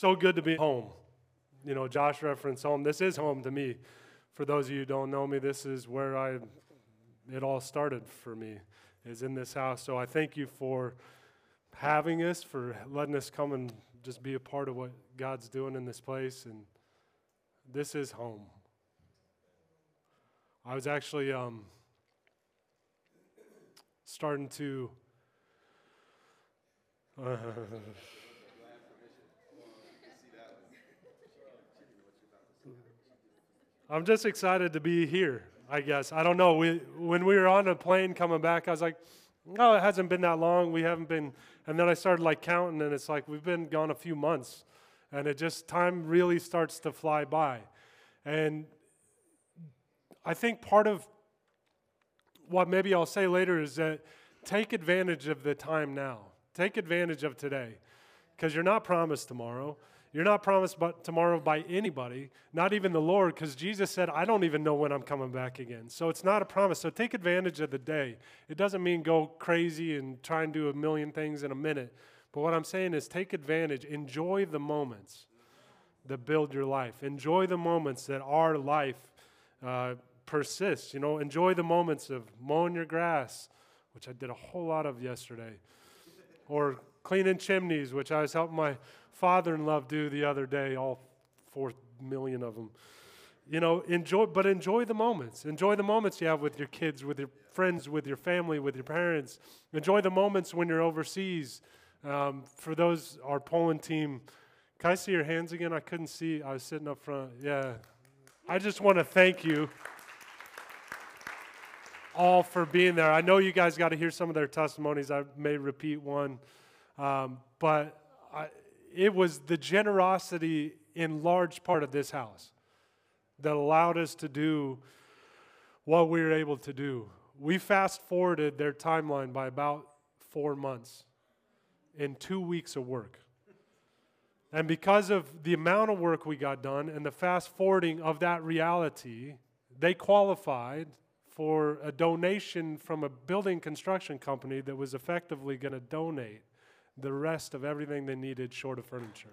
So good to be home. You know, Josh referenced home. This is home to me. For those of you who don't know me, this is where it all started for me, is in this house. So I thank you for having us, for letting us come and just be a part of what God's doing in this place. And this is home. I was actually starting to I'm just excited to be here, I guess. I don't know. When we were on a plane coming back, I was like, no, it hasn't been that long. We haven't been. And then I started like counting, and it's like we've been gone a few months. And it just, time really starts to fly by. And I think part of what maybe I'll say later is that take advantage of the time now. Take advantage of today. Because you're not promised tomorrow. You're not promised tomorrow by anybody, not even the Lord, because Jesus said, I don't even know when I'm coming back again. So it's not a promise. So take advantage of the day. It doesn't mean go crazy and try and do a million things in a minute. But what I'm saying is take advantage. Enjoy the moments that build your life. Enjoy the moments that our life persists. You know, enjoy the moments of mowing your grass, which I did a whole lot of yesterday, or cleaning chimneys, which I was helping my father-in-law do the other day, all 4 million of them. You know, enjoy the moments. Enjoy the moments you have with your kids, with your friends, with your family, with your parents. Enjoy the moments when you're overseas. For those, our Poland team, can I see your hands again? I couldn't see. I was sitting up front. Yeah. I just want to thank you all for being there. I know you guys got to hear some of their testimonies. I may repeat one. But it was the generosity in large part of this house that allowed us to do what we were able to do. We fast-forwarded their timeline by about 4 months in 2 weeks of work. And because of the amount of work we got done and the fast-forwarding of that reality, they qualified for a donation from a building construction company that was effectively going to donate the rest of everything they needed short of furniture.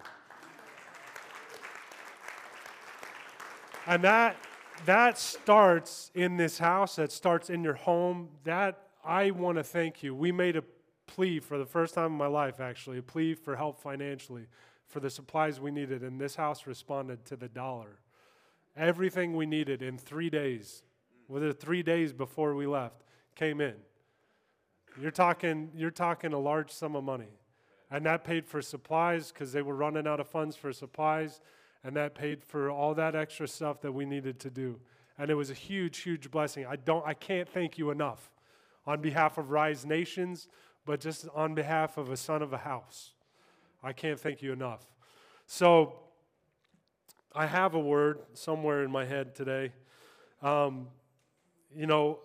And that starts in this house, that starts in your home. That, I want to thank you. We made a plea for the first time in my life, actually, a plea for help financially for the supplies we needed, and this house responded to the dollar. Everything we needed in 3 days, within 3 days before we left, came in. You're talking a large sum of money. And that paid for supplies because they were running out of funds for supplies. And that paid for all that extra stuff that we needed to do. And it was a huge, huge blessing. I can't thank you enough on behalf of Rise Nations, but just on behalf of a son of a house. I can't thank you enough. So I have a word somewhere in my head today. You know,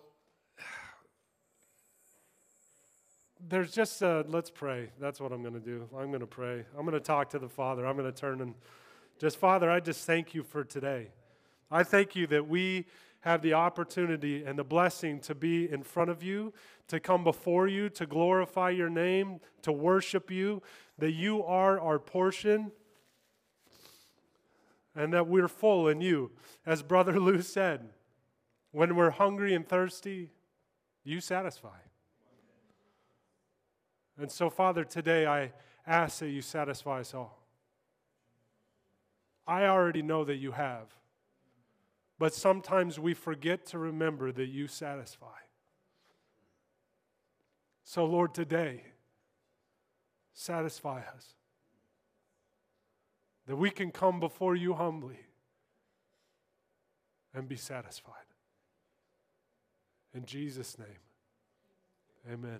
there's just let's pray. That's what I'm going to do. I'm going to pray. I'm going to talk to the Father. I'm going to turn and just, Father, I just thank you for today. I thank you that we have the opportunity and the blessing to be in front of you, to come before you, to glorify your name, to worship you, that you are our portion, and that we're full in you. As Brother Lou said, when we're hungry and thirsty, you satisfy. And so, Father, today I ask that you satisfy us all. I already know that you have. But sometimes we forget to remember that you satisfy. So, Lord, today, satisfy us. That we can come before you humbly and be satisfied. In Jesus' name, amen.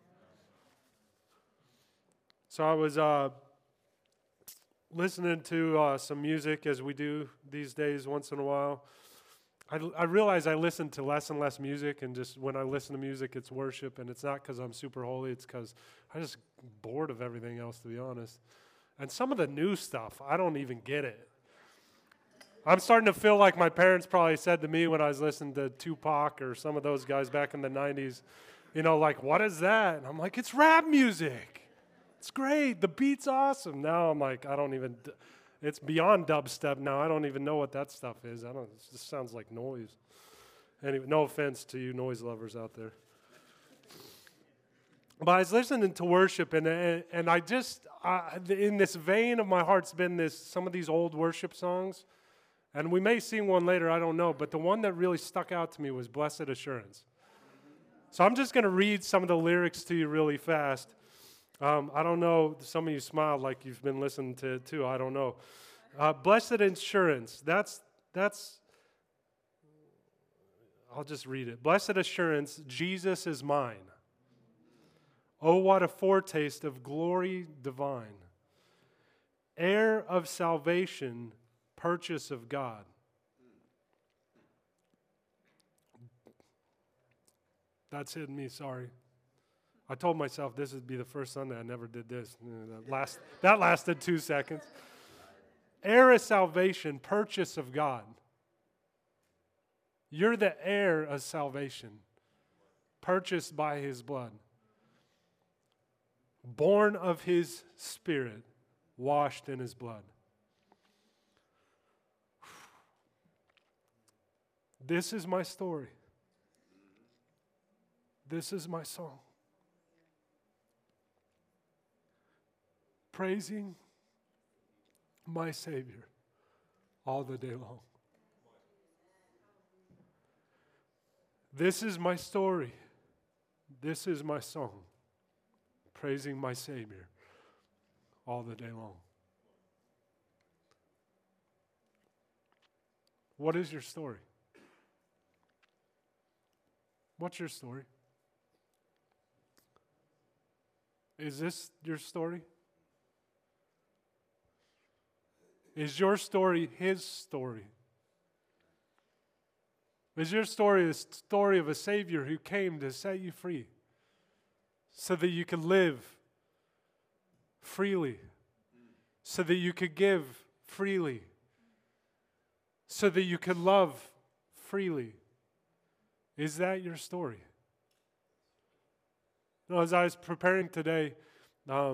So I was listening to some music, as we do these days once in a while. I realize I listen to less and less music, and just when I listen to music, it's worship, and it's not because I'm super holy, it's because I'm just bored of everything else, to be honest. And some of the new stuff, I don't even get it. I'm starting to feel like my parents probably said to me when I was listening to Tupac or some of those guys back in the 90s, you know, like, what is that? And I'm like, it's rap music. It's great. The beat's awesome. Now I'm like, it's beyond dubstep now. I don't even know what that stuff is. It just sounds like noise. Anyway, no offense to you noise lovers out there. But I was listening to worship, and I just, in this vein of my heart's been some of these old worship songs, and we may sing one later, I don't know, but the one that really stuck out to me was Blessed Assurance. So I'm just going to read some of the lyrics to you really fast. I don't know, some of you smiled like you've been listening to it too, I don't know. Blessed Assurance, that's, I'll just read it. Blessed Assurance, Jesus is mine. Oh, what a foretaste of glory divine. Heir of salvation, purchase of God. That's hitting me, sorry. I told myself this would be the first Sunday I never did this. That lasted 2 seconds. Heir of salvation, purchase of God. You're the heir of salvation, purchased by His blood. Born of His Spirit, washed in His blood. This is my story. This is my song. Praising my Savior all the day long. This is my story. This is my song. Praising my Savior all the day long. What is your story? What's your story? Is this your story? Is your story His story? Is your story the story of a Savior who came to set you free so that you could live freely, so that you could give freely, so that you could love freely? Is that your story? No, as I was preparing today, I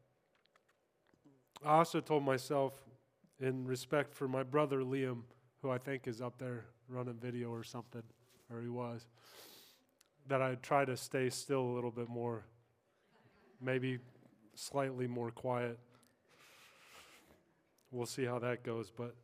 also told myself, in respect for my brother Liam, who I think is up there running video or something, or he was, that I'd try to stay still a little bit more, maybe slightly more quiet. We'll see how that goes, but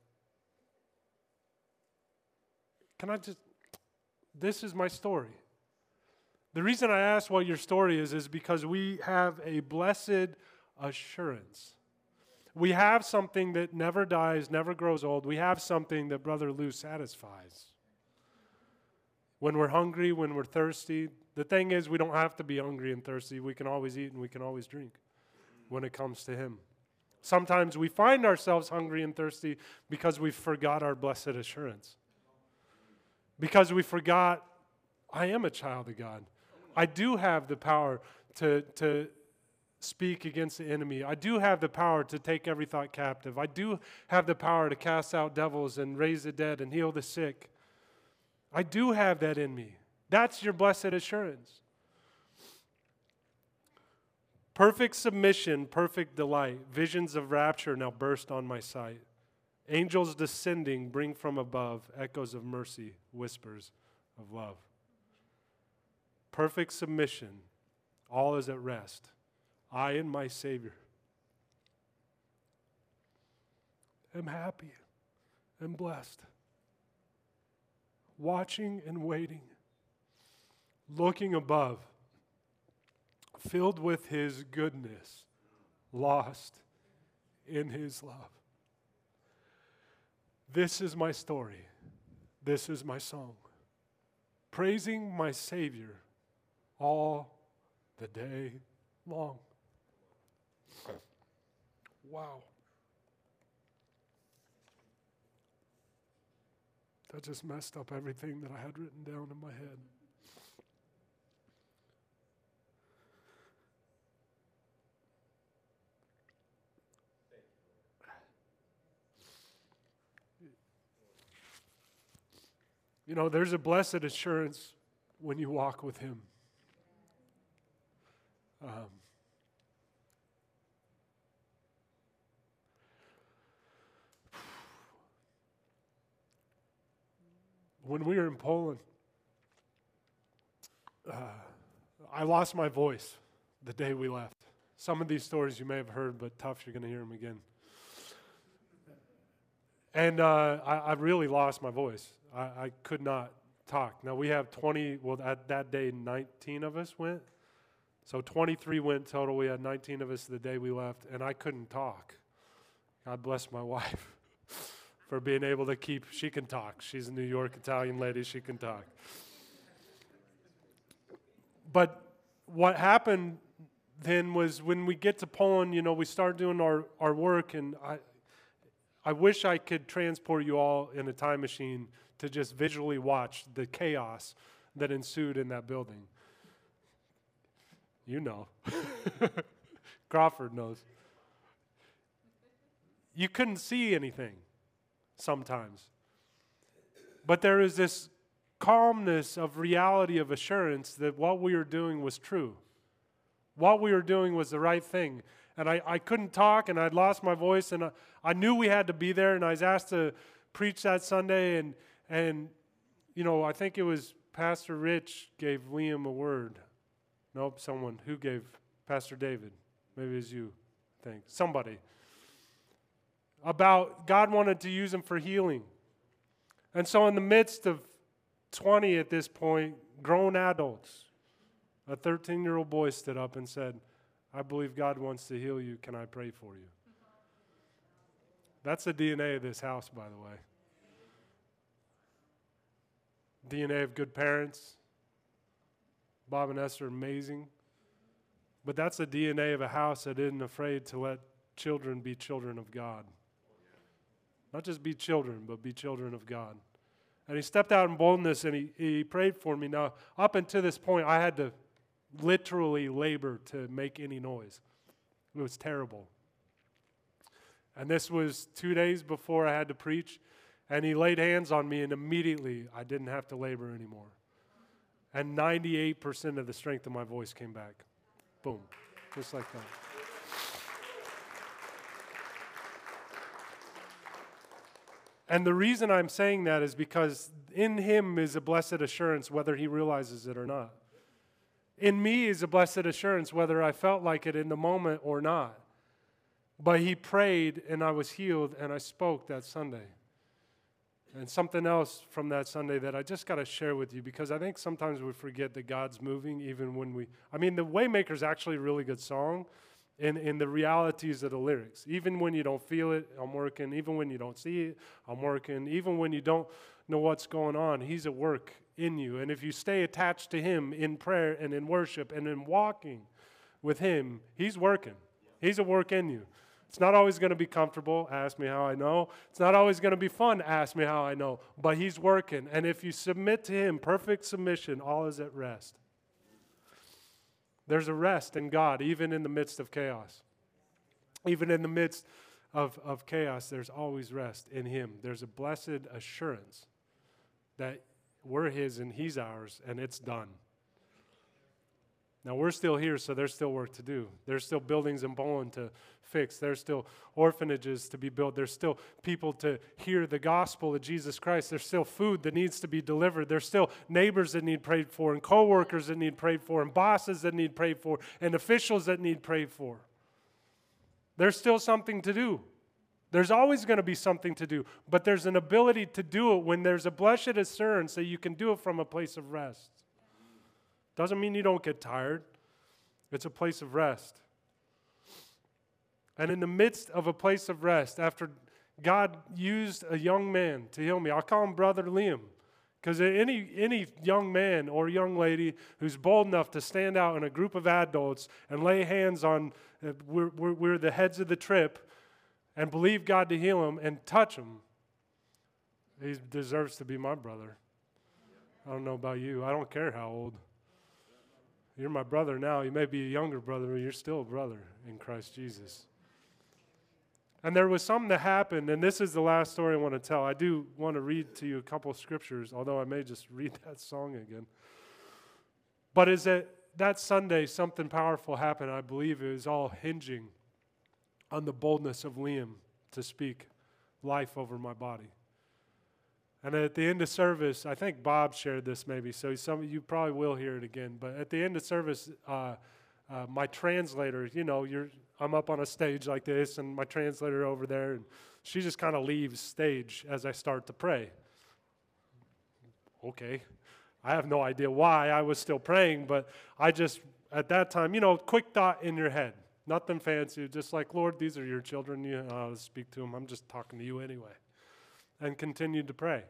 this is my story. The reason I asked what your story is because we have a blessed assurance. We have something that never dies, never grows old. We have something that Brother Lou satisfies. When we're hungry, when we're thirsty, the thing is we don't have to be hungry and thirsty. We can always eat and we can always drink when it comes to Him. Sometimes we find ourselves hungry and thirsty because we forgot our blessed assurance. Because we forgot, I am a child of God. I do have the power to speak against the enemy. I do have the power to take every thought captive. I do have the power to cast out devils and raise the dead and heal the sick. I do have that in me. That's your blessed assurance. Perfect submission, perfect delight. Visions of rapture now burst on my sight. Angels descending bring from above echoes of mercy, whispers of love. Perfect submission, all is at rest. I and my Savior am happy and blessed, watching and waiting, looking above, filled with His goodness, lost in His love. This is my story. This is my song. Praising my Savior all the day long. Wow. That just messed up everything that I had written down in my head. You know, there's a blessed assurance when you walk with Him. when we were in Poland, I lost my voice the day we left. Some of these stories you may have heard, but tough, you're going to hear them again. And I really lost my voice. I could not talk. Now, we have 20, well, at that day, 19 of us went. So 23 went total. We had 19 of us the day we left, and I couldn't talk. God bless my wife for being able to keep, she can talk. She's a New York Italian lady. She can talk. But what happened then was when we get to Poland, you know, we start doing our work, and I wish I could transport you all in a time machine to just visually watch the chaos that ensued in that building. You know. Crawford knows. You couldn't see anything sometimes. But there is this calmness of reality, of assurance that what we were doing was true. What we were doing was the right thing. And I couldn't talk, and I'd lost my voice, and I knew we had to be there, and I was asked to preach that Sunday, and you know, I think it was Pastor Rich gave Liam a word. Nope, someone. Who gave? Pastor David. Maybe it was you, I think. Somebody. About God wanted to use him for healing. And so in the midst of 20 at this point, grown adults, a 13-year-old boy stood up and said, I believe God wants to heal you. Can I pray for you? That's the DNA of this house, by the way. DNA of good parents. Bob and Esther are amazing. But that's the DNA of a house that isn't afraid to let children be children of God. Not just be children, but be children of God. And he stepped out in boldness, and he prayed for me. Now, up until this point, I had to literally labor to make any noise. It was terrible. And this was 2 days before I had to preach, and he laid hands on me, and immediately I didn't have to labor anymore. And 98% of the strength of my voice came back. Boom. Just like that. And the reason I'm saying that is because in him is a blessed assurance whether he realizes it or not. In me is a blessed assurance whether I felt like it in the moment or not. But he prayed, and I was healed, and I spoke that Sunday. And something else from that Sunday that I just got to share with you, because I think sometimes we forget that God's moving even when we... I mean, the Waymaker's actually a really good song in the realities of the lyrics. Even when you don't feel it, I'm working. Even when you don't see it, I'm working. Even when you don't know what's going on, he's at work in you. And if you stay attached to him in prayer and in worship and in walking with him, he's working. He's at work in you. It's not always going to be comfortable. Ask me how I know. It's not always going to be fun. Ask me how I know. But he's working. And if you submit to him, perfect submission, all is at rest. There's a rest in God, even in the midst of chaos. Even in the midst of chaos, there's always rest in him. There's a blessed assurance that we're his and he's ours, and it's done. Now, we're still here, so there's still work to do. There's still buildings in Poland to fix. There's still orphanages to be built. There's still people to hear the gospel of Jesus Christ. There's still food that needs to be delivered. There's still neighbors that need prayed for, and coworkers that need prayed for, and bosses that need prayed for, and officials that need prayed for. There's still something to do. There's always going to be something to do, but there's an ability to do it when there's a blessed assurance that you can do it from a place of rest. Doesn't mean you don't get tired. It's a place of rest. And in the midst of a place of rest, after God used a young man to heal me, I'll call him Brother Liam, because any young man or young lady who's bold enough to stand out in a group of adults and lay hands on, we're the heads of the trip, and believe God to heal him and touch him, he deserves to be my brother. I don't know about you. I don't care how old. You're my brother now. You may be a younger brother, but you're still a brother in Christ Jesus. And there was something that happened, and this is the last story I want to tell. I do want to read to you a couple of scriptures, although I may just read that song again. But is that Sunday, something powerful happened. I believe it was all hinging on the boldness of Liam to speak life over my body. And at the end of service, I think Bob shared this maybe, so some of you probably will hear it again. But at the end of service, my translator, I'm up on a stage like this, and my translator over there, and she just kind of leaves stage as I start to pray. Okay. I have no idea why I was still praying, but I just, at that time, quick thought in your head. Nothing fancy, just like, Lord, these are your children. I'll speak to them. I'm just talking to you anyway. And continued to pray.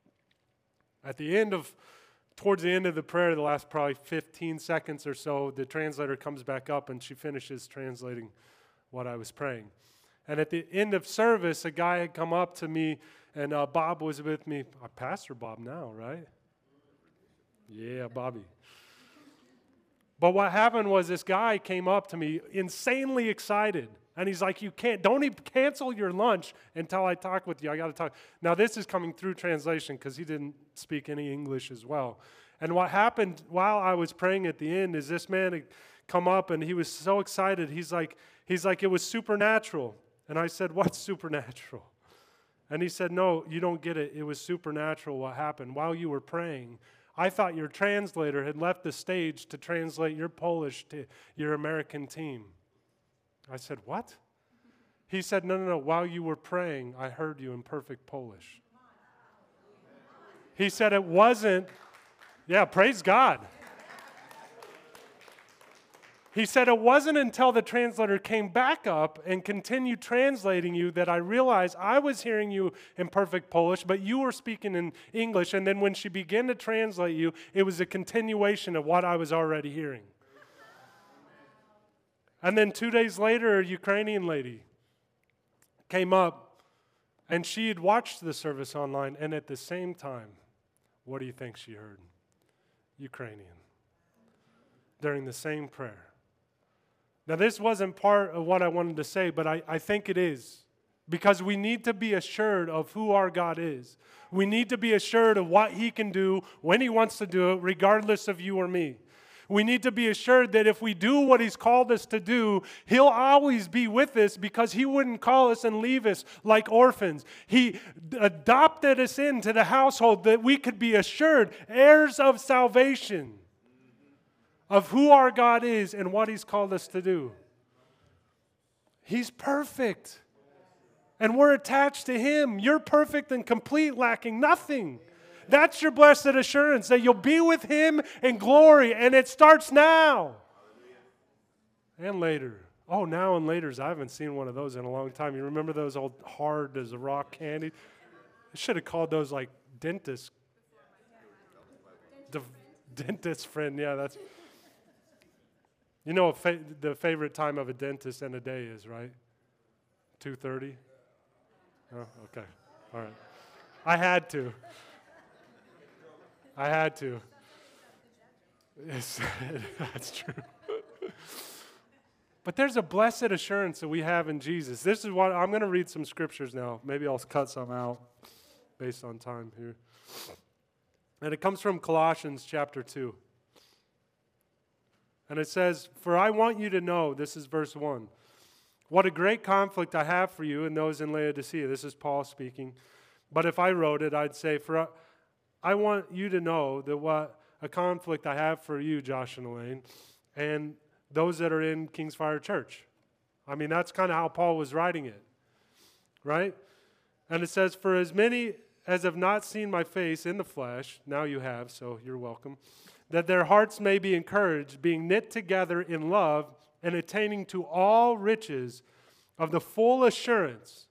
Towards the end of the prayer, the last probably 15 seconds or so, the translator comes back up and she finishes translating what I was praying. And at the end of service, a guy had come up to me, and Bob was with me. Pastor Bob now, right? Yeah, Bobby. But what happened was this guy came up to me, insanely excited. And he's like, don't even cancel your lunch until I talk with you. I got to talk. Now, this is coming through translation because he didn't speak any English as well. And what happened while I was praying at the end is this man had come up and he was so excited. He's like, it was supernatural. And I said, what's supernatural? And he said, no, you don't get it. It was supernatural what happened. While you were praying, I thought your translator had left the stage to translate your Polish to your American team. I said, what? He said, no. While you were praying, I heard you in perfect Polish. He said it wasn't, praise God. He said it wasn't until the translator came back up and continued translating you that I realized I was hearing you in perfect Polish, but you were speaking in English. And then when she began to translate you, it was a continuation of what I was already hearing. And then 2 days later, a Ukrainian lady came up, and she had watched the service online, and at the same time, what do you think she heard? Ukrainian. During the same prayer. Now, this wasn't part of what I wanted to say, but I think it is. Because we need to be assured of who our God is. We need to be assured of what He can do when He wants to do it, regardless of you or me. We need to be assured that if we do what He's called us to do, He'll always be with us because He wouldn't call us and leave us like orphans. He adopted us into the household that we could be assured, heirs of salvation, of who our God is and what He's called us to do. He's perfect. And we're attached to Him. You're perfect and complete, lacking nothing. That's your blessed assurance, that you'll be with Him in glory, and it starts now. And later. Oh, now and laters. I haven't seen one of those in a long time. You remember those old hard as a rock candy? I should have called those like dentist. Dentist friend, yeah, that's... You know the favorite time of a dentist in a day is, right? 2:30? Oh, okay. All right. I had to. Yes, that's true. But there's a blessed assurance that we have in Jesus. This is what, I'm going to read some scriptures now. Maybe I'll cut some out based on time here. And it comes from Colossians chapter 2. And it says, "For I want you to know," this is verse 1, "what a great conflict I have for you and those in Laodicea." This is Paul speaking. But if I wrote it, I'd say, "For I want you to know that what a conflict I have for you, Josh and Elaine, and those that are in Kingsfire Church." I mean, that's kind of how Paul was writing it, right? And it says, "For as many as have not seen my face in the flesh," now you have, so you're welcome, "that their hearts may be encouraged, being knit together in love, and attaining to all riches of the full assurance,"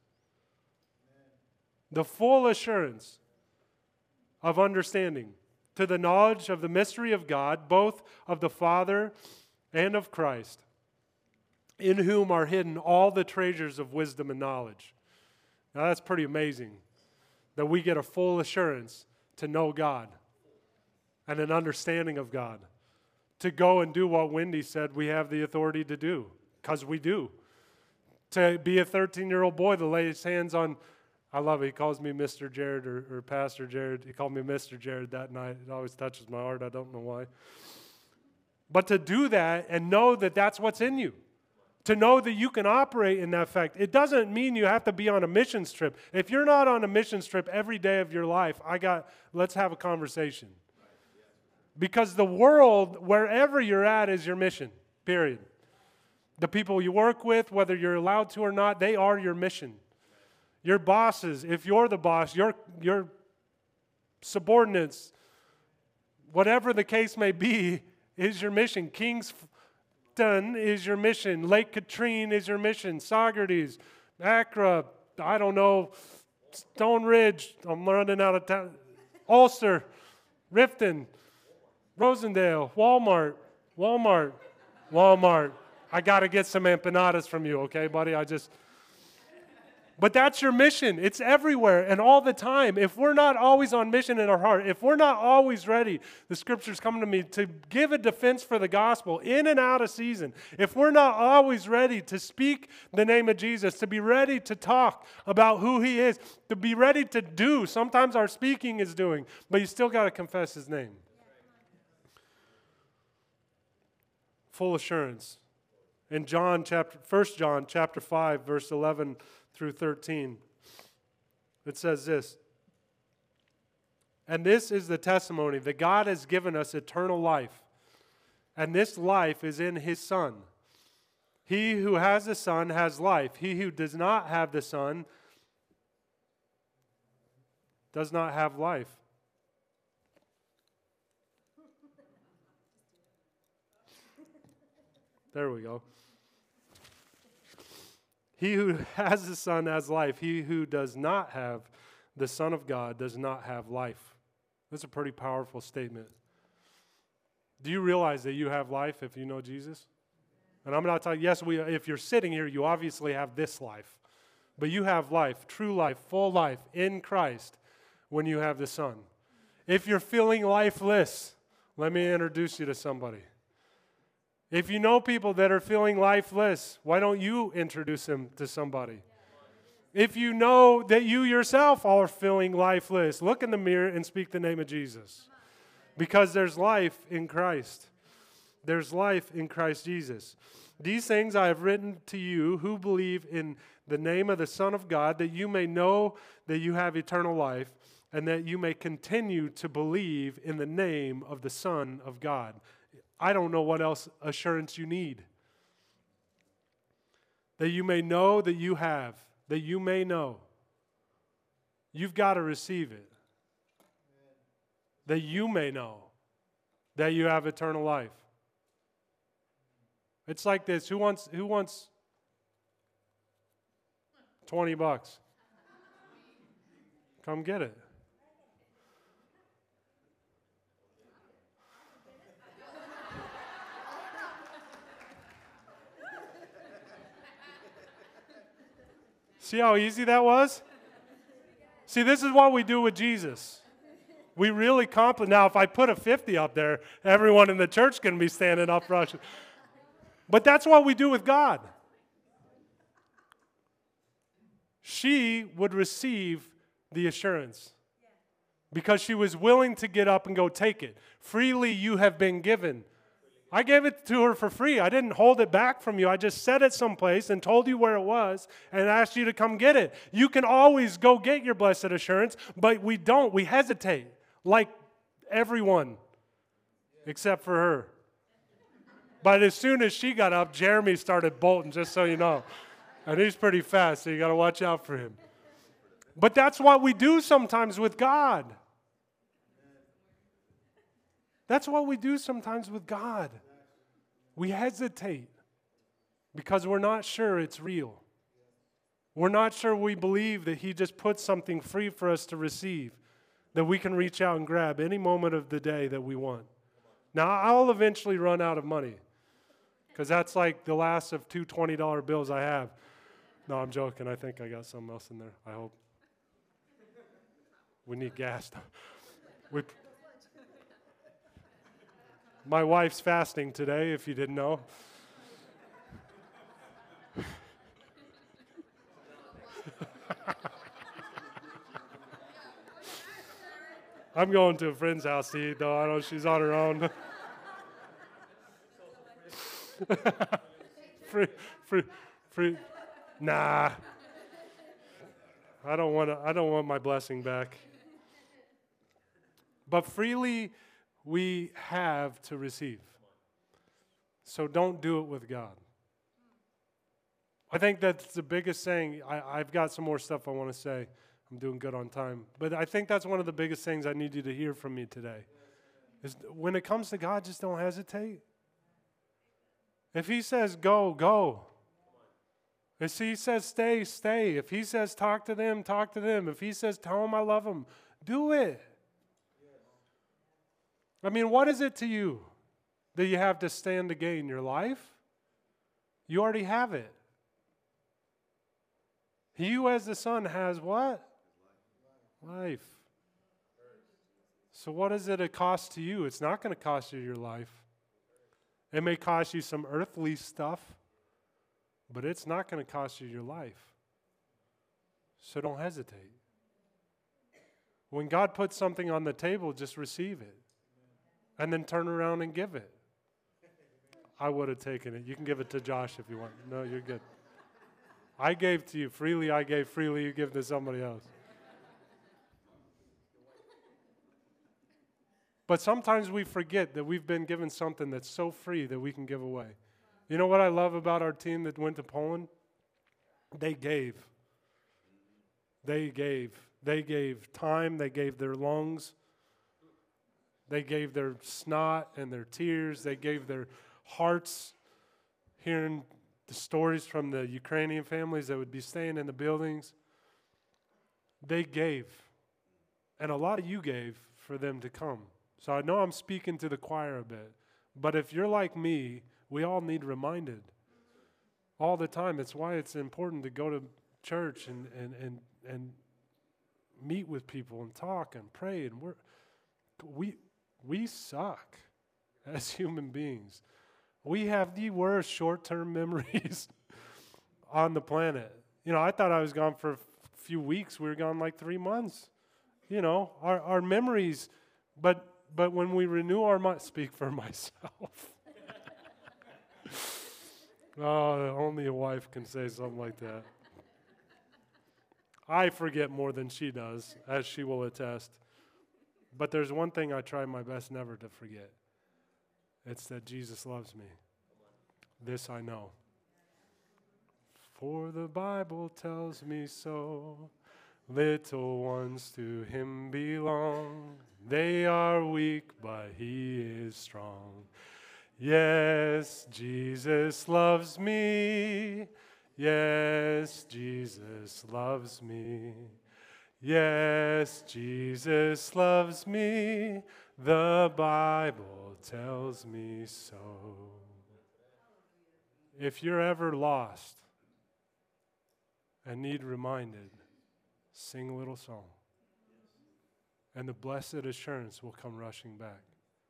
the full assurance of understanding, "to the knowledge of the mystery of God, both of the Father and of Christ, in whom are hidden all the treasures of wisdom and knowledge." Now that's pretty amazing, that we get a full assurance to know God and an understanding of God, to go and do what Wendy said we have the authority to do, because we do. To be a 13-year-old boy to lay his hands on, I love it, he calls me Mr. Jared or Pastor Jared. He called me Mr. Jared that night. It always touches my heart. I don't know why. But to do that and know that that's what's in you. To know that you can operate in that fact. It doesn't mean you have to be on a missions trip. If you're not on a missions trip every day of your life, let's have a conversation. Because the world, wherever you're at, is your mission, period. The people you work with, whether you're allowed to or not, they are your mission. Your bosses, if you're the boss, your subordinates, whatever the case may be, is your mission. Kingston is your mission. Lake Katrine is your mission. Saugerties, Accra, I don't know, Stone Ridge, I'm running out of time. Ulster, Rifton, Rosendale, Walmart. I got to get some empanadas from you, okay, buddy? But that's your mission. It's everywhere and all the time. If we're not always on mission in our heart, if we're not always ready, the scriptures come to me to give a defense for the gospel in and out of season. If we're not always ready to speak the name of Jesus, to be ready to talk about who he is, to be ready to do. Sometimes our speaking is doing, but you still got to confess his name. Full assurance. In 1 John chapter 5, verse 11 through 13, it says this, and this is the testimony that God has given us eternal life, and this life is in his Son. He who has the Son has life. He who does not have the Son does not have life. There we go. He who has the Son has life. He who does not have the Son of God does not have life. That's a pretty powerful statement. Do you realize that you have life if you know Jesus? And I'm not talking, yes, if you're sitting here, you obviously have this life. But you have life, true life, full life in Christ when you have the Son. If you're feeling lifeless, let me introduce you to somebody. If you know people that are feeling lifeless, why don't you introduce them to somebody? If you know that you yourself are feeling lifeless, look in the mirror and speak the name of Jesus. Because there's life in Christ. There's life in Christ Jesus. These things I have written to you who believe in the name of the Son of God, that you may know that you have eternal life, and that you may continue to believe in the name of the Son of God. I don't know what else assurance you need. That you may know that you have. That you may know. You've got to receive it. That you may know that you have eternal life. It's like this. Who wants $20? Come get it. See how easy that was? See, this is what we do with Jesus. We really compliment. Now, if I put a 50 up there, everyone in the church can be standing up rushing. But that's what we do with God. She would receive the assurance because she was willing to get up and go take it. Freely you have been given. I gave it to her for free. I didn't hold it back from you. I just set it someplace and told you where it was and asked you to come get it. You can always go get your blessed assurance, but we don't. We hesitate, like everyone except for her. But as soon as she got up, Jeremy started bolting, just so you know. And he's pretty fast, so you got to watch out for him. But that's what we do sometimes with God. That's what we do sometimes with God. We hesitate because we're not sure it's real. We're not sure we believe that he just put something free for us to receive, that we can reach out and grab any moment of the day that we want. Now, I'll eventually run out of money because that's like the last of two $20 bills I have. No, I'm joking. I think I got something else in there, I hope. We need gas. My wife's fasting today, if you didn't know. I'm going to a friend's house to eat, though. I know she's on her own. free, free. Nah. I don't want my blessing back. But freely we have to receive. So don't do it with God. I think that's the biggest thing. I've got some more stuff I want to say. I'm doing good on time. But I think that's one of the biggest things I need you to hear from me today. Is when it comes to God, just don't hesitate. If he says go, go. If he says stay, stay. If he says talk to them, talk to them. If he says tell them I love them, do it. I mean, what is it to you that you have to stand to gain? Your life? You already have it. He who has the Son has what? Life. So what does it cost to you? It's not going to cost you your life. It may cost you some earthly stuff, but it's not going to cost you your life. So don't hesitate. When God puts something on the table, just receive it. And then turn around and give it. I would have taken it. You can give it to Josh if you want. No, you're good. I gave to you freely. I gave freely. You give to somebody else. But sometimes we forget that we've been given something that's so free that we can give away. You know what I love about our team that went to Poland? They gave. They gave. They gave time. They gave their lungs. They gave their snot and their tears. They gave their hearts, hearing the stories from the Ukrainian families that would be staying in the buildings. They gave. And a lot of you gave for them to come. So I know I'm speaking to the choir a bit. But if you're like me, we all need reminded all the time. It's why it's important to go to church and meet with people and talk and pray. And we suck as human beings. We have the worst short-term memories on the planet. You know, I thought I was gone for a few weeks. We were gone like 3 months. You know, our memories, but when we renew our mind, speak for myself. Oh, only a wife can say something like that. I forget more than she does, as she will attest. But there's one thing I try my best never to forget. It's that Jesus loves me. This I know. For the Bible tells me so. Little ones to him belong. They are weak, but he is strong. Yes, Jesus loves me. Yes, Jesus loves me. Yes, Jesus loves me. The Bible tells me so. If you're ever lost and need reminded, sing a little song. And the blessed assurance will come rushing back.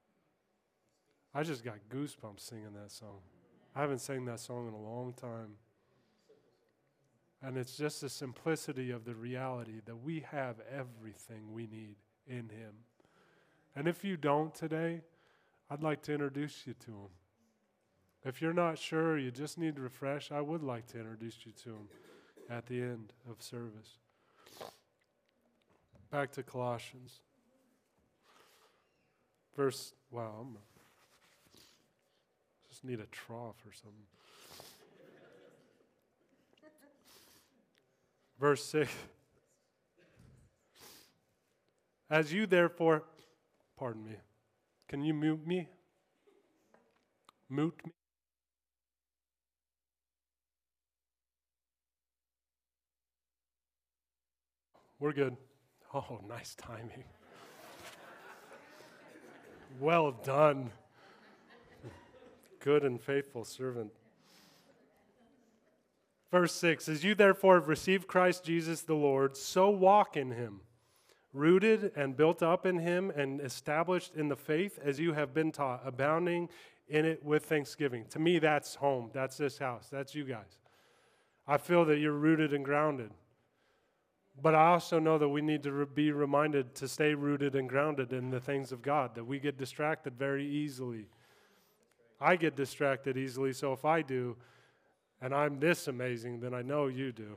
I just got goosebumps singing that song. I haven't sang that song in a long time. And it's just the simplicity of the reality that we have everything we need in him. And if you don't today, I'd like to introduce you to him. If you're not sure, you just need to refresh, I would like to introduce you to him at the end of service. Back to Colossians. Just need a trough or something. Verse 6. As you therefore, pardon me, can you mute me? Mute me? We're good. Oh, nice timing. Well done. Good and faithful servant. Verse 6, as you therefore have received Christ Jesus the Lord, so walk in him, rooted and built up in him and established in the faith as you have been taught, abounding in it with thanksgiving. To me, that's home. That's this house. That's you guys. I feel that you're rooted and grounded. But I also know that we need to be reminded to stay rooted and grounded in the things of God, that we get distracted very easily. I get distracted easily, so if I do, and I'm this amazing, then I know you do.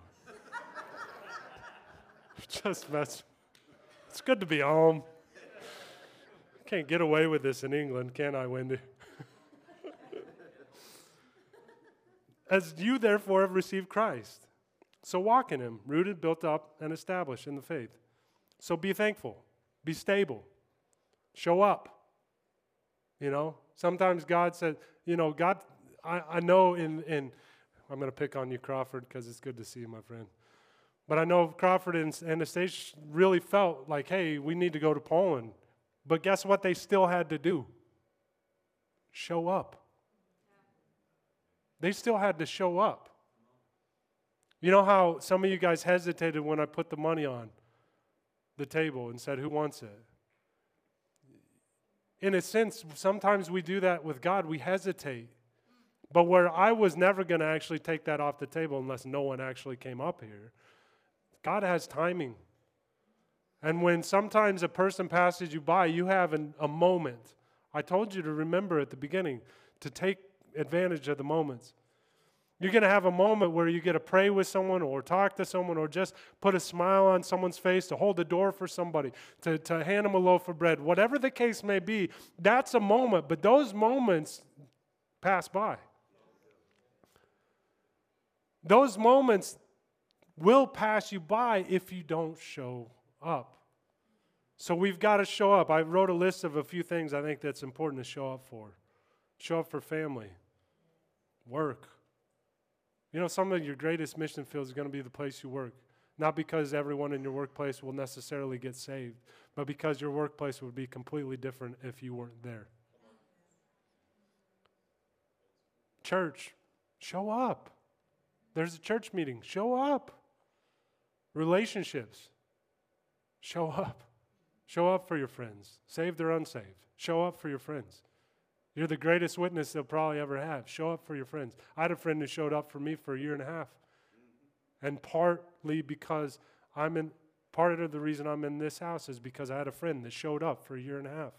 Just mess. It's good to be home. Can't get away with this in England, can I, Wendy? As you therefore have received Christ, so walk in him, rooted, built up, and established in the faith. So be thankful, be stable, show up. You know, sometimes God said, you know, God, I know in I'm going to pick on you, Crawford, because it's good to see you, my friend. But I know Crawford and Anastasia really felt like, hey, we need to go to Poland. But guess what they still had to do? Show up. They still had to show up. You know how some of you guys hesitated when I put the money on the table and said, who wants it? In a sense, sometimes we do that with God. We hesitate. But where I was never going to actually take that off the table unless no one actually came up here, God has timing. And when sometimes a person passes you by, you have a moment. I told you to remember at the beginning to take advantage of the moments. You're going to have a moment where you get to pray with someone or talk to someone or just put a smile on someone's face, to hold the door for somebody, to hand them a loaf of bread. Whatever the case may be, that's a moment. But those moments pass by. Those moments will pass you by if you don't show up. So we've got to show up. I wrote a list of a few things I think that's important to show up for. Show up for family, work. You know, some of your greatest mission fields is going to be the place you work. Not because everyone in your workplace will necessarily get saved, but because your workplace would be completely different if you weren't there. Church, show up. There's a church meeting. Show up. Relationships, show up. Show up for your friends, saved or unsaved. Show up for your friends. You're the greatest witness they'll probably ever have. Show up for your friends. I had a friend who showed up for me for a year and a half. And partly because part of the reason I'm in this house is because I had a friend that showed up for a year and a half.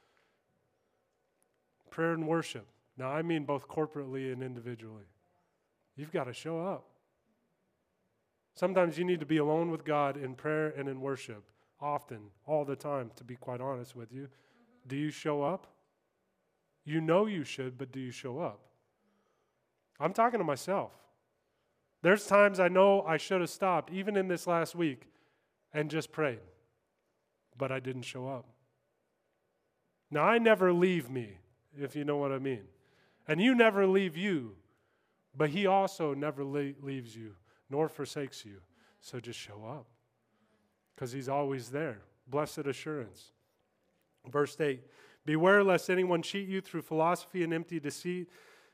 Prayer and worship. Now, I mean both corporately and individually. You've got to show up. Sometimes you need to be alone with God in prayer and in worship. Often, all the time, to be quite honest with you. Do you show up? You know you should, but do you show up? I'm talking to myself. There's times I know I should have stopped, even in this last week, and just prayed. But I didn't show up. Now, I never leave me, if you know what I mean. And you never leave you, but he also never leaves you, nor forsakes you. So just show up. Because he's always there. Blessed assurance. Verse 8, beware lest anyone cheat you through philosophy and empty deceit,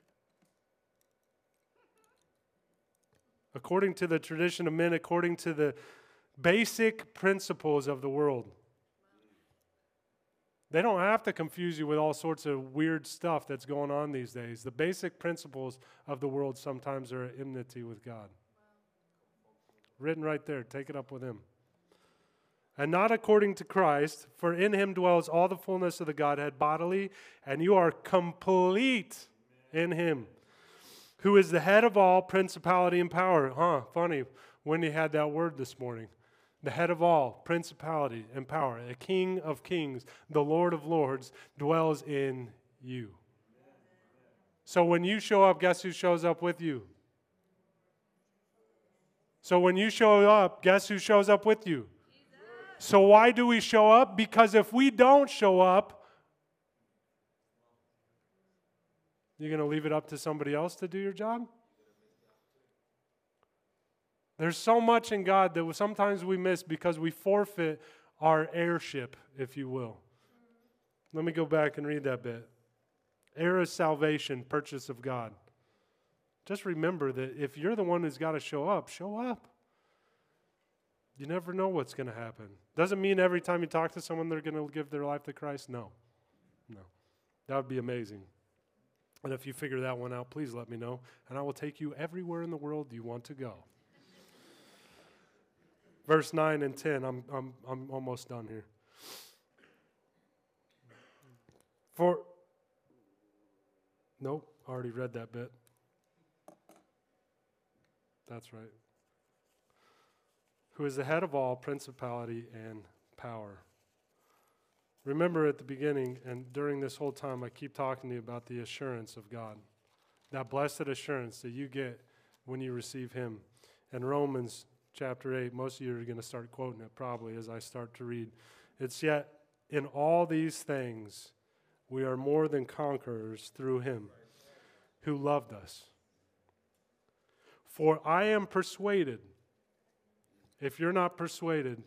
according to the tradition of men, according to the basic principles of the world. They don't have to confuse you with all sorts of weird stuff that's going on these days. The basic principles of the world sometimes are at enmity with God. Written right there. Take it up with him. And not according to Christ, for in him dwells all the fullness of the Godhead bodily, and you are complete in him, who is the head of all principality and power. Funny, Wendy had that word this morning. The head of all principality and power, the King of kings, the Lord of lords, dwells in you. So when you show up, guess who shows up with you? So when you show up, guess who shows up with you? So why do we show up? Because if we don't show up, you're going to leave it up to somebody else to do your job? There's so much in God that sometimes we miss because we forfeit our heirship, if you will. Let me go back and read that bit. Heir of salvation, purchase of God. Just remember that if you're the one who's got to show up, show up. You never know what's going to happen. Doesn't mean every time you talk to someone they're going to give their life to Christ. No. That would be amazing. And if you figure that one out, please let me know, and I will take you everywhere in the world you want to go. Verse 9 and 10. I'm almost done here. Nope, already read that bit. That's right. Who is the head of all principality and power. Remember at the beginning and during this whole time, I keep talking to you about the assurance of God. That blessed assurance that you get when you receive Him. In Romans chapter 8, most of you are going to start quoting it probably as I start to read. It's yet in all these things we are more than conquerors through Him who loved us. For I am persuaded. If you're not persuaded,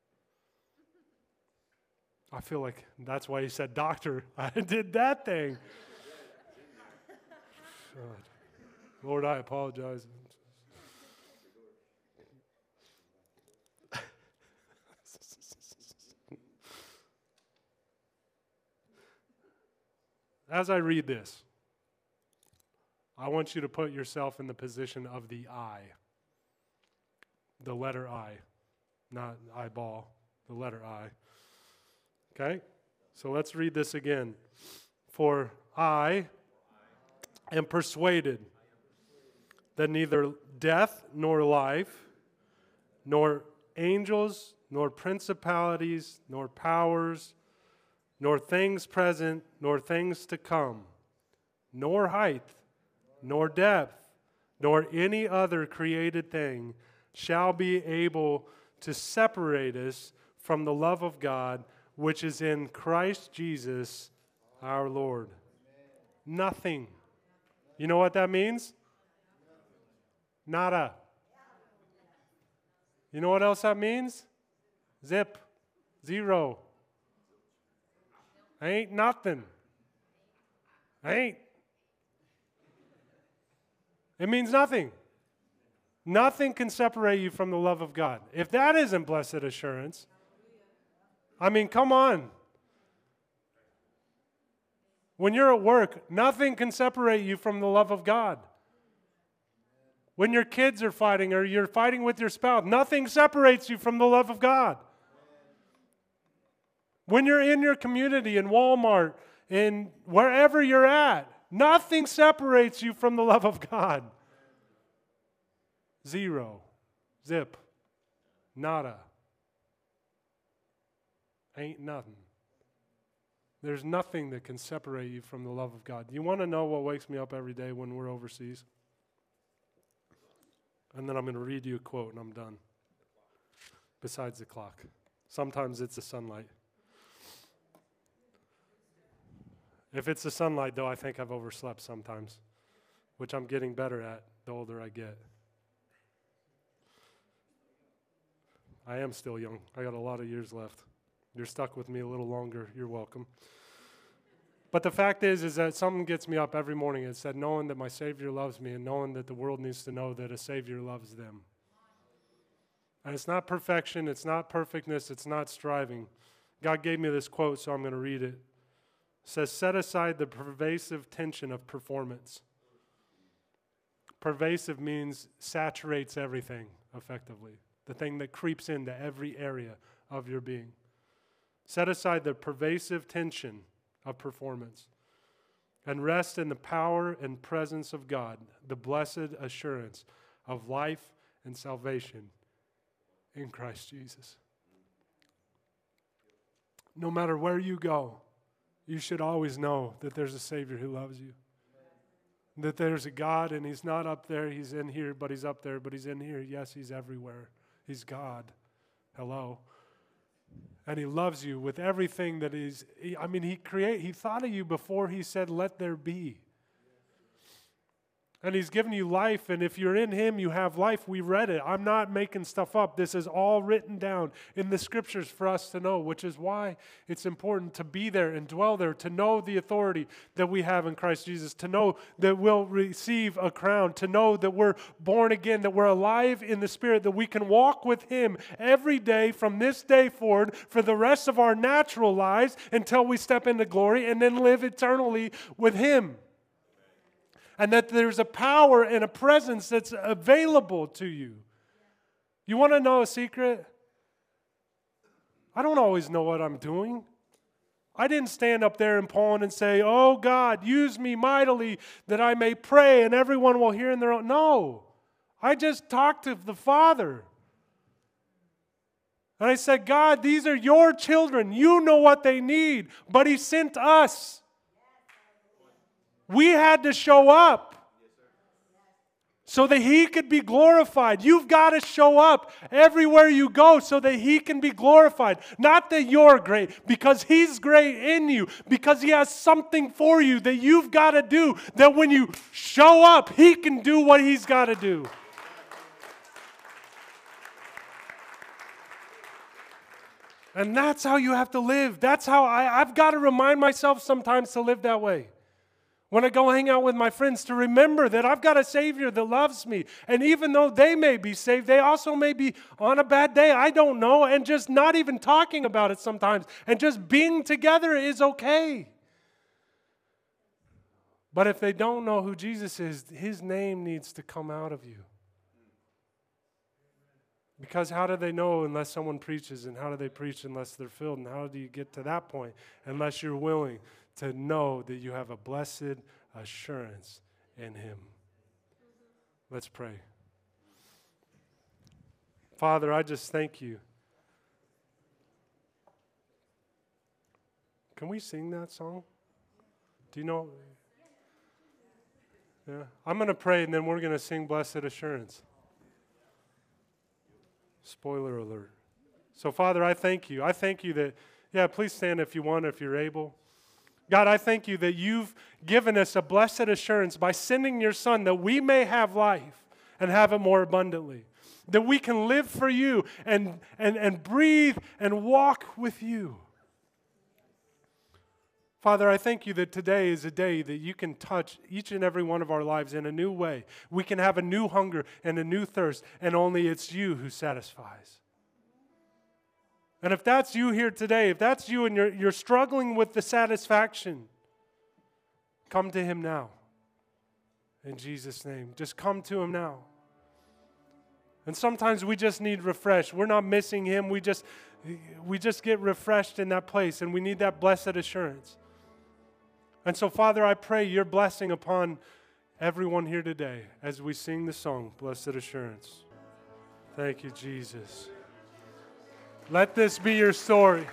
I feel like that's why he said, doctor, I did that thing. God. Lord, I apologize. As I read this, I want you to put yourself in the position of the I. The letter I, not eyeball, the letter I. Okay? So let's read this again. For I am persuaded that neither death nor life, nor angels, nor principalities, nor powers, nor things present, nor things to come, nor height, nor depth, nor any other created thing shall be able to separate us from the love of God, which is in Christ Jesus our Lord. Nothing. You know what that means? Nada. You know what else that means? Zip. Zero. Ain't nothing. Ain't. It means nothing. Nothing can separate you from the love of God. If that isn't blessed assurance, I mean, come on. When you're at work, nothing can separate you from the love of God. When your kids are fighting or you're fighting with your spouse, nothing separates you from the love of God. When you're in your community, in Walmart, in wherever you're at, nothing separates you from the love of God. Zero. Zip. Nada. Ain't nothing. There's nothing that can separate you from the love of God. You want to know what wakes me up every day when we're overseas? And then I'm going to read you a quote and I'm done. Besides the clock. Sometimes it's the sunlight. If it's the sunlight, though, I think I've overslept sometimes, which I'm getting better at the older I get. I am still young. I got a lot of years left. You're stuck with me a little longer. You're welcome. But the fact is that something gets me up every morning. It said, knowing that my Savior loves me and knowing that the world needs to know that a Savior loves them. And it's not perfection. It's not perfectness. It's not striving. God gave me this quote, so I'm going to read it. It says, set aside the pervasive tension of performance. Pervasive means saturates everything effectively. The thing that creeps into every area of your being. Set aside the pervasive tension of performance and rest in the power and presence of God, the blessed assurance of life and salvation in Christ Jesus. No matter where you go, you should always know that there's a Savior who loves you. That there's a God and He's not up there, He's in here, but He's up there, but He's in here. Yes, He's everywhere. He's God. Hello. And He loves you with everything that He thought of you before He said, let there be. And He's given you life, and if you're in Him, you have life. We read it. I'm not making stuff up. This is all written down in the Scriptures for us to know, which is why it's important to be there and dwell there, to know the authority that we have in Christ Jesus, to know that we'll receive a crown, to know that we're born again, that we're alive in the Spirit, that we can walk with Him every day from this day forward for the rest of our natural lives until we step into glory and then live eternally with Him. And that there's a power and a presence that's available to you. You want to know a secret? I don't always know what I'm doing. I didn't stand up there in Poland and say, oh God, use me mightily that I may pray and everyone will hear in their own. No. I just talked to the Father. And I said, God, these are your children. You know what they need. But He sent us. We had to show up so that He could be glorified. You've got to show up everywhere you go so that He can be glorified. Not that you're great, because He's great in you, because He has something for you that you've got to do, that when you show up, He can do what He's got to do. And that's how you have to live. That's how I've got to remind myself sometimes to live that way. When I go hang out with my friends, to remember that I've got a Savior that loves me. And even though they may be saved, they also may be on a bad day. I don't know. And just not even talking about it sometimes. And just being together is okay. But if they don't know who Jesus is, His name needs to come out of you. Because how do they know unless someone preaches? And how do they preach unless they're filled? And how do you get to that point unless you're willing to know that you have a blessed assurance in Him? Let's pray. Father, I just thank You. Can we sing that song? Do you know? Yeah. I'm going to pray and then we're going to sing Blessed Assurance. Spoiler alert. So, Father, I thank You. I thank You that, please stand if you want, if you're able. God, I thank You that You've given us a blessed assurance by sending Your Son that we may have life and have it more abundantly. That we can live for You and breathe and walk with You. Father, I thank You that today is a day that You can touch each and every one of our lives in a new way. We can have a new hunger and a new thirst, and only it's You who satisfies. And if that's you here today, if that's you and you're struggling with the satisfaction, come to Him now. In Jesus' name. Just come to Him now. And sometimes we just need refreshed. We're not missing Him. We just get refreshed in that place, and we need that blessed assurance. And so, Father, I pray Your blessing upon everyone here today as we sing the song, Blessed Assurance. Thank You, Jesus. Let this be your story.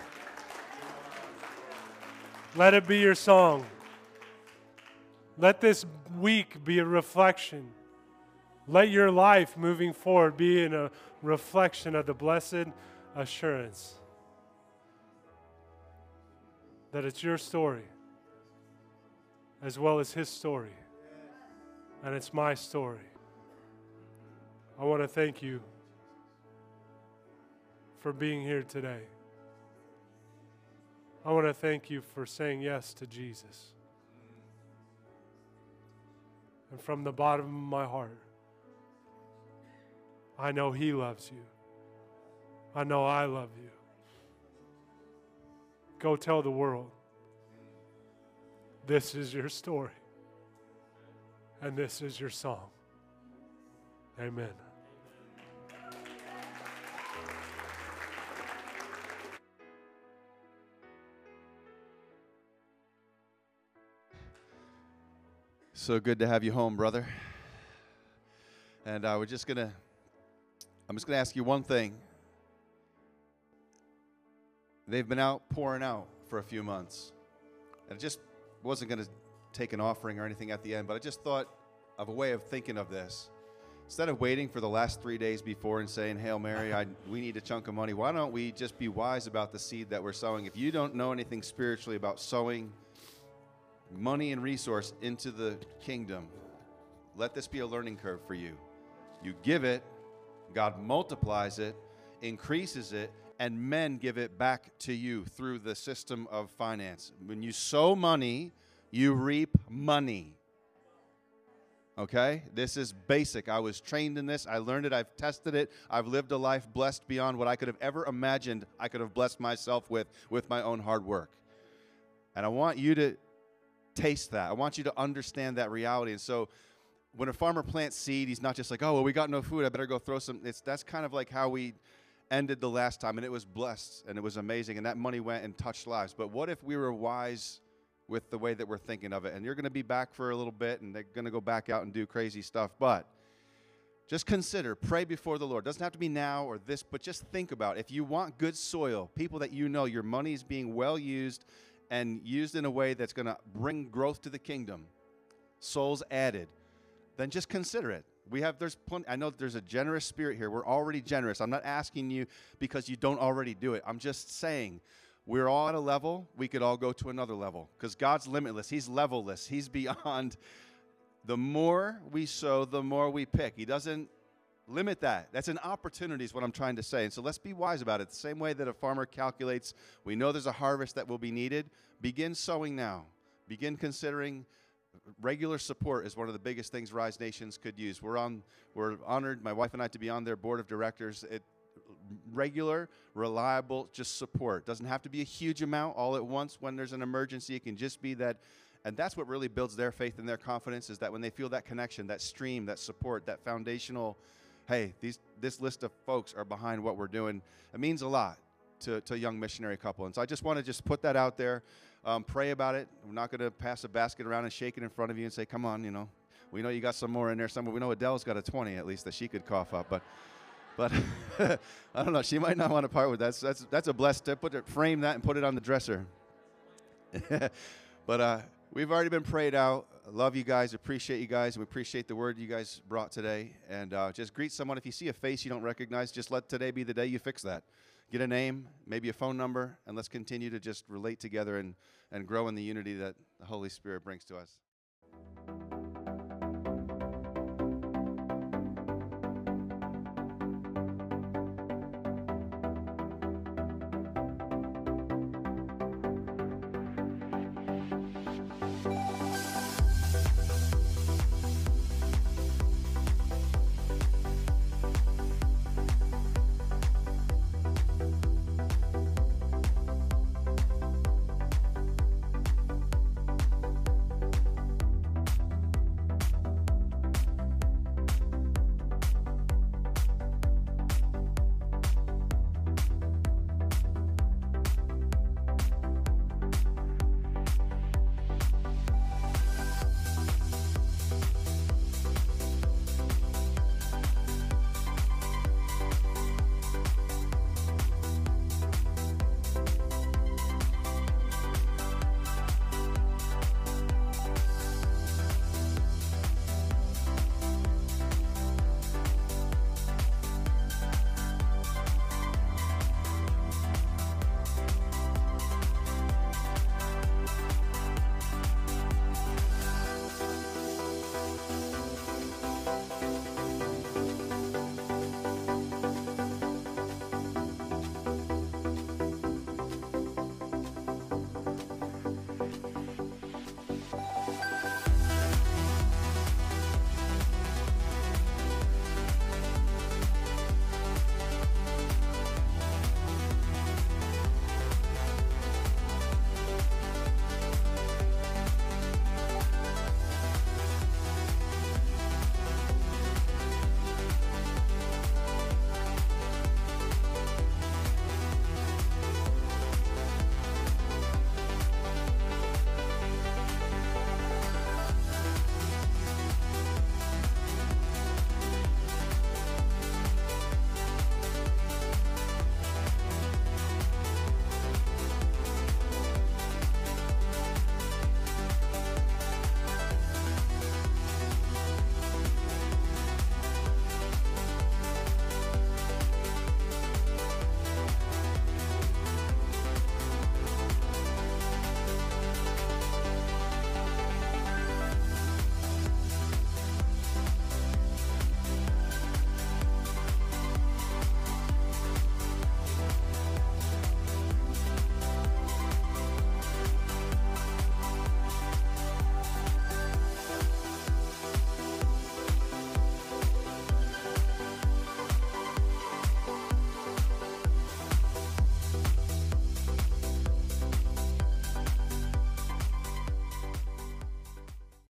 Let it be your song. Let this week be a reflection. Let your life moving forward be in a reflection of the blessed assurance that it's your story as well as His story. And it's my story. I want to thank You for being here today. I want to thank You for saying yes to Jesus. And from the bottom of my heart, I know He loves You. I know I love You. Go tell the world, this is your story. And this is your song. Amen. So good to have you home, brother. And I'm just gonna ask you one thing. They've been out pouring out for a few months. And I just wasn't gonna take an offering or anything at the end, but I just thought of a way of thinking of this. Instead of waiting for the last 3 days before and saying, Hail Mary, we need a chunk of money, why don't we just be wise about the seed that we're sowing? If you don't know anything spiritually about sowing money and resource into the kingdom, let this be a learning curve for you. You give it, God multiplies it, increases it, and men give it back to you through the system of finance. When you sow money, you reap money. Okay? This is basic. I was trained in this. I learned it. I've tested it. I've lived a life blessed beyond what I could have ever imagined I could have blessed myself with my own hard work. And I want you to taste that. I want you to understand that reality. And so when a farmer plants seed, he's not just like, oh, well, we got no food, I better go throw some. That's kind of like how we ended the last time, and it was blessed, and it was amazing, and that money went and touched lives. But what if we were wise with the way that we're thinking of it? And you're going to be back for a little bit, and they're going to go back out and do crazy stuff. But Just consider, pray before the Lord. Doesn't have to be now or this, but just think about if you want good soil, people that you know your money is being well used and used in a way that's going to bring growth to the kingdom, souls added, then just consider it. I know there's a generous spirit here. We're already generous. I'm not asking you because you don't already do it. I'm just saying we're all at a level. We could all go to another level because God's limitless. He's levelless. He's beyond. The more we sow, the more we pick. He doesn't limit that. That's an opportunity is what I'm trying to say. And so let's be wise about it. The same way that a farmer calculates, we know there's a harvest that will be needed. Begin sowing now. Begin considering regular support is one of the biggest things Rise Nations could use. We're honored, my wife and I, to be on their board of directors. Regular, reliable, just support. Doesn't have to be a huge amount all at once when there's an emergency. It can just be that. And that's what really builds their faith and their confidence is that when they feel that connection, that stream, that support, that foundational, hey, this list of folks are behind what we're doing. It means a lot to a young missionary couple. And so I just want to just put that out there. Pray about it. We're not going to pass a basket around and shake it in front of you and say, come on, we know you got some more in there somewhere. We know Adele's got a 20 at least that she could cough up. But I don't know. She might not want to part with that. So that's a blessed tip. Frame that and put it on the dresser. But we've already been prayed out. I love you guys. Appreciate you guys. We appreciate the word you guys brought today. And just greet someone. If you see a face you don't recognize, just let today be the day you fix that. Get a name, maybe a phone number, and let's continue to just relate together and grow in the unity that the Holy Spirit brings to us.